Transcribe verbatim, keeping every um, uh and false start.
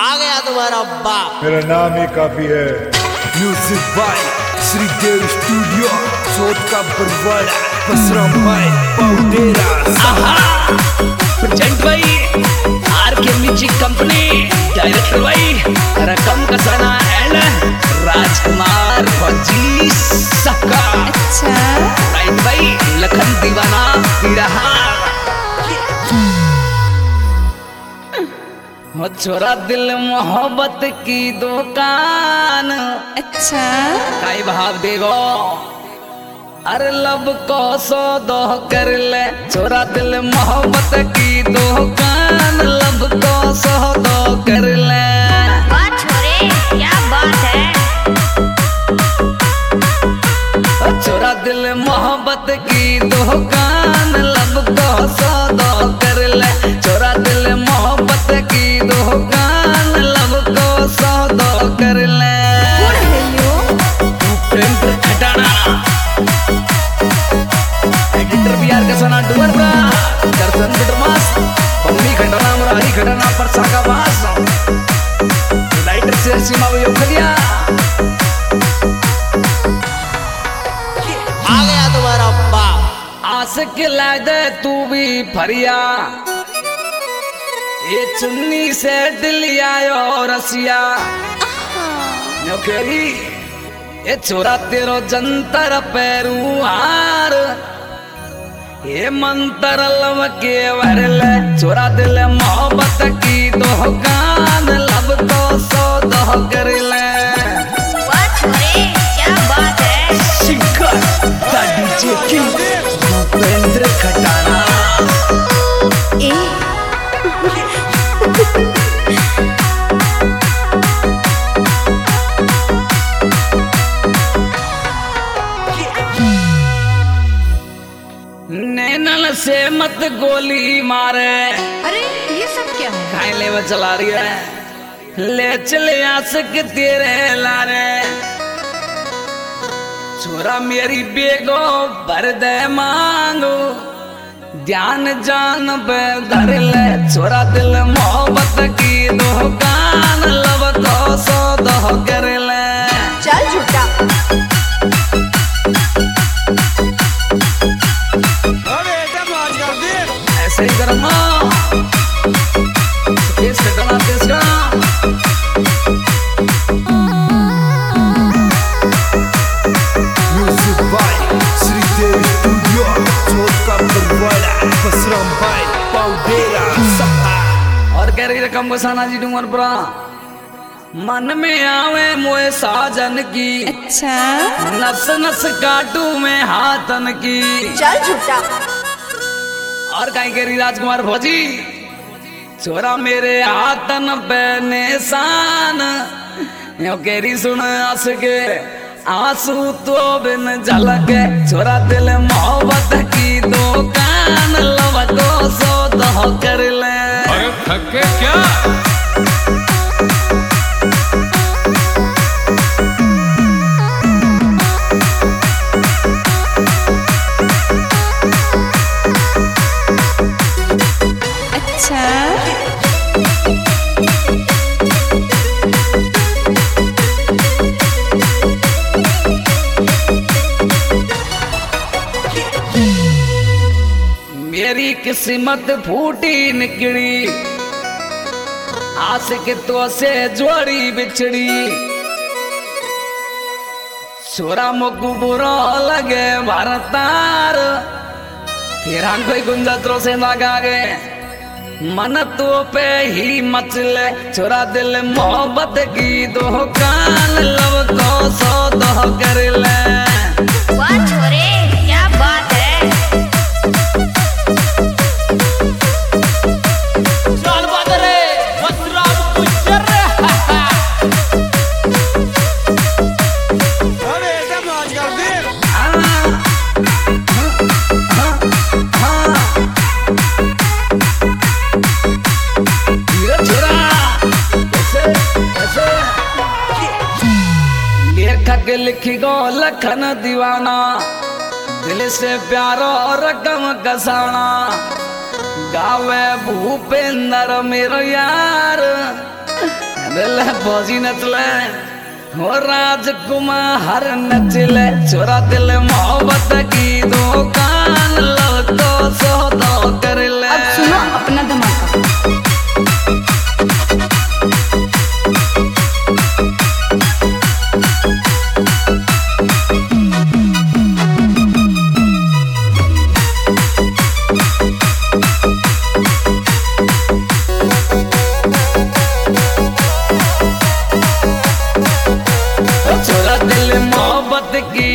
आ गया तुम्हारा बाप। मेरा नाम ही काफी है। म्यूजिक बाय श्रीदेव स्टूडियो, सोच का बरवाड़ा, बसराम भाई पाउडेरा। प्रेजेंट भाई आर के म्यूजिक कंपनी, डायरेक्टर भाई रकम कसाना एंड राजकुमार फौजी सक्का। अच्छा राइट भाई लखन दीवाना बिरहा। हो छोरा दिल मोहब्बत की दुकान। अच्छा काई भाव देगो अरे लब को सो दो कर ले, छोरा दिल मोहब्बत की दुकान, लब को सो दो कर ले। वाह छोरे क्या बात है। छोरा दिल मोहब्बत की दुकान, लब को सो दो कर ले, छोरा दिल मोहब्बत की दुकान, लब को सो दो कर ले। प्रेम खटाना एडिटर बिहार का सोना डुअर ब्रा दर्शन बिटरमास पम्मी खटाना मुरारी खटाना पर साका बास राइटर से सीमा वो खलिया। आ गया तुम्हारा बाप। आशिक लादे तू भी फरिया, ये चुन्नी से दिलिया और रसिया नौकरी, ये छोरा तेरो जंतर पैरू हार, ये मंत्र लव के वरले, छोरा दिल मोहब्बत की दुकान, लब को सो दो कर ले। वाह छोरे क्या बात है। Shikhar the DJ king Bhupendra Khatana. ए नैनल से मत गोली मारे, अरे ये सब क्या है। खाई ले वो चला रही है, ले चले आशिक तेरे लारे, छोरा मेरी बेगो भर दे मांगो, ध्यान जान पे धर ले, छोरा दिल मोहब्बत की दुकान, लब को सो दो कर ले। चल झूठा। ऐसे ही करो इस घटना इसका म्यूजिक बाय श्रीदेव स्टूडियो, सोच का बरवाड़ा, बसराम भाई पाउडेरा। और कह रही रकम बसाना जी डूमर पुरा, मन में आवे मोए साजन की, अच्छा नस नस काटू में हाथन की। चल झूठा। और कहीं कह रही राजकुमार फौजी, छोरा मेरे हाथन पे निशान, यो कह रही सुन आस के आंसू तो बिन झलके, छोरा दिल मोहब्बत की दुकान, लब को सो दो कर ले। अरे थके क्या। अच्छा मेरी किस्मत फूटी निकली, आशिक तो से जोड़ी बिछड़ी, छोरा मोकू बुरा लगे भारतार, फिर हम कोई गुंजत्रों से लगा गए, मन तो पे ही मचले, छोरा दिल मोहब्बत की दुकान, लब को सो दो कर ले। वाह छोरे क्या बात है। चल बादरे बसराम गुज्जर। अरे ऐसा मौज कर दे। लेखक लिखी गो लखन दीवाना, दिल से प्यारो रकम कसाना, गावे भूपेंद्र मेरो यार, ले भौजी नचले हो राजकुमार नचले छोरा दिल मोहब्बत की दुकान लो तो सौदा कर ले। अब सुनो अपना धमाका। छोरा दिल मोहब्बत की